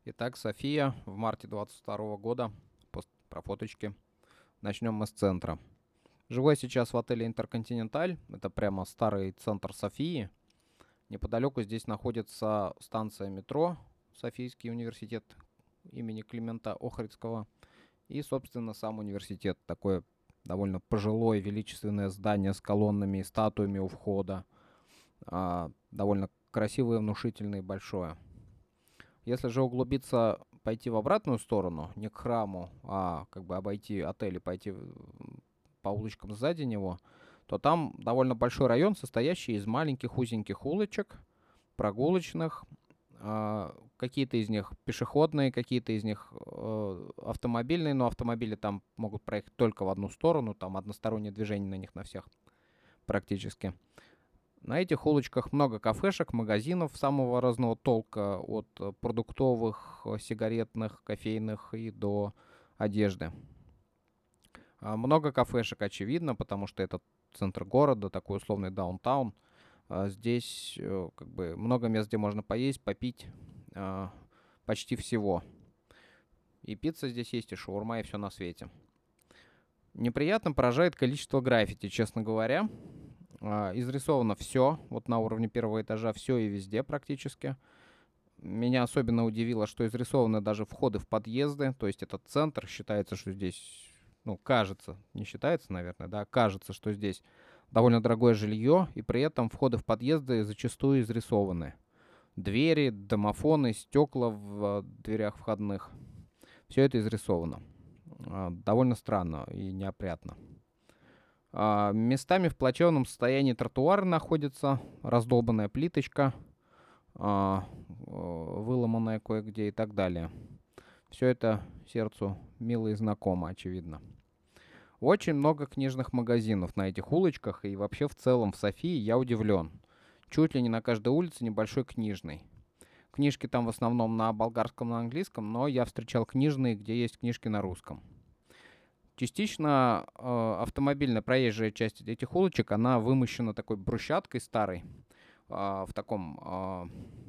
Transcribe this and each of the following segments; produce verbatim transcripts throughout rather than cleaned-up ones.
Итак, София в марте двадцать второго года. Пост про фоточки. Начнем мы с центра. Живу я сейчас в отеле Интерконтиненталь. Это прямо старый центр Софии. Неподалеку здесь находится станция метро Софийский университет имени Климента Охридского. И, собственно, сам университет. Такое довольно пожилое, величественное здание с колоннами и статуями у входа. А, довольно красивое, внушительное и большое. Если же углубиться, пойти в обратную сторону, не к храму, а как бы обойти отель и пойти м, по улочкам сзади него, то там довольно большой район, состоящий из маленьких узеньких улочек, прогулочных, а, какие-то из них пешеходные, какие-то из них э, автомобильные, но автомобили там могут проехать только в одну сторону, там одностороннее движение на них на всех практически. На этих улочках много кафешек, магазинов самого разного толка, от э, продуктовых, э, сигаретных, кофейных и до одежды. А, Много кафешек, очевидно, потому что это центр города, такой условный даунтаун. А, Здесь э, как бы много мест, где можно поесть, попить, а, почти всего. И пицца здесь есть, и шаурма, и все на свете. Неприятно поражает количество граффити, честно говоря. А, Изрисовано все, вот на уровне первого этажа все и везде практически. Меня особенно удивило, что изрисованы даже входы в подъезды, то есть этот центр, считается, что здесь, ну, кажется, не считается, наверное, да, кажется, что здесь довольно дорогое жилье, и при этом входы в подъезды зачастую изрисованы. Двери, домофоны, стекла в э, дверях входных, все это изрисовано. А, Довольно странно и неопрятно. А, Местами в плачевном состоянии тротуар находится, раздолбанная плиточка, а, э, выломанная кое-где и так далее. Все это сердцу мило и знакомо, очевидно. Очень много книжных магазинов на этих улочках, и вообще в целом в Софии я удивлен. Чуть ли не на каждой улице небольшой книжный. Книжки там в основном на болгарском, на английском, но я встречал книжные, где есть книжки на русском. Частично э, автомобильная проезжая часть этих улочек, она вымощена такой брусчаткой старой, а, в таком а,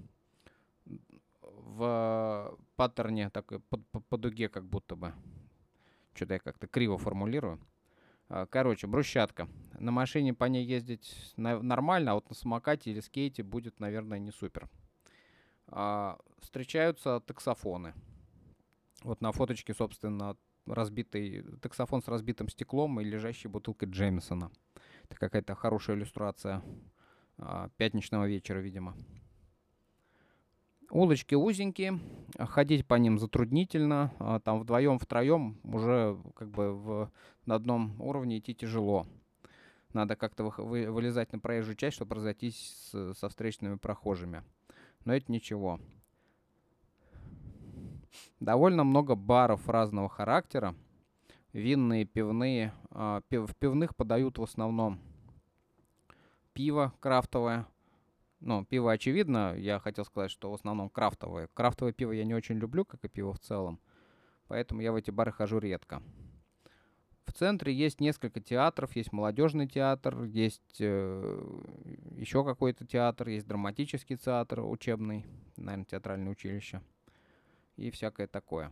в паттерне такой по, по- по дуге как будто бы. Что-то я как-то криво формулирую. А, Короче, брусчатка. На машине по ней ездить на- нормально, а вот на самокате или скейте будет, наверное, не супер. А, Встречаются таксофоны. Вот на фоточке, собственно, разбитый таксофон с разбитым стеклом и лежащей бутылкой Джеймисона. Это какая-то хорошая иллюстрация а, пятничного вечера, видимо. Улочки узенькие, а ходить по ним затруднительно. а, Там вдвоем, втроем уже как бы в, на одном уровне идти тяжело. Надо как-то вых- вы- вылезать на проезжую часть, чтобы разойтись с- со встречными прохожими. Но это ничего. Довольно много баров разного характера. Винные, пивные. А, пи- В пивных подают в основном пиво крафтовое. Ну, пиво очевидно. Я хотел сказать, что в основном крафтовое. Крафтовое пиво я не очень люблю, как и пиво в целом. Поэтому я в эти бары хожу редко. В центре есть несколько театров. Есть молодежный театр, есть э, еще какой-то театр, есть драматический театр учебный, наверное, театральное училище и всякое такое.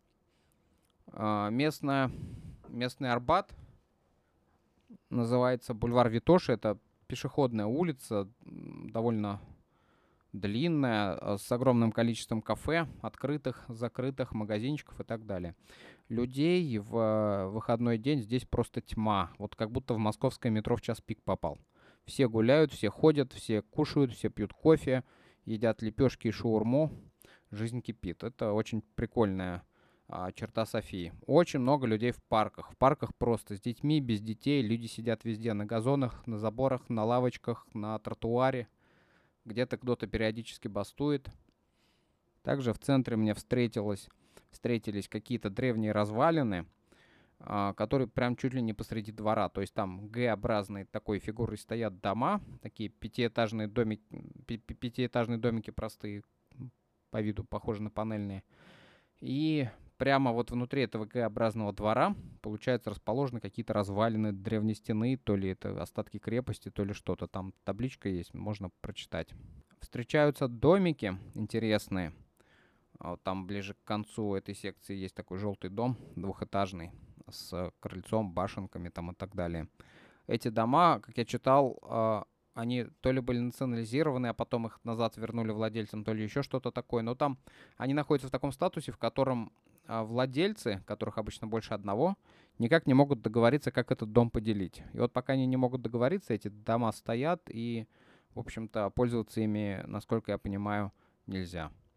А, местная, местный Арбат называется бульвар Витоши. Это пешеходная улица, м, довольно длинная, а, с огромным количеством кафе, открытых, закрытых, магазинчиков и так далее. Людей в э, выходной день здесь просто тьма. Вот как будто в московское метро в час пик попал. Все гуляют, все ходят, все кушают, все пьют кофе, едят лепешки и шаурму. Жизнь кипит. Это очень прикольная а, черта Софии. Очень много людей в парках. В парках просто с детьми, без детей. Люди сидят везде на газонах, на заборах, на лавочках, на тротуаре. Где-то кто-то периодически бастует. Также в центре мне встретилось, встретились какие-то древние развалины, а, которые прям чуть ли не посреди двора. То есть там Г-образной такой фигурой стоят дома, такие пятиэтажные домики, пи- пи- пятиэтажные домики простые, м, по виду похожи на панельные. И прямо вот внутри этого Г-образного двора, получается, расположены какие-то развалины древней стены, то ли это остатки крепости, то ли что-то. Там табличка есть, можно прочитать. Встречаются домики интересные, А вот там ближе к концу этой секции есть такой желтый дом, двухэтажный, с крыльцом, башенками там и так далее. Эти дома, как я читал, а, они то ли были национализированы, а потом их назад вернули владельцам, то ли еще что-то такое. Но там они находятся в таком статусе, в котором а, владельцы, которых обычно больше одного, никак не могут договориться, как этот дом поделить. И вот пока они не могут договориться, эти дома стоят, и, в общем-то, пользоваться ими, насколько я понимаю, нельзя.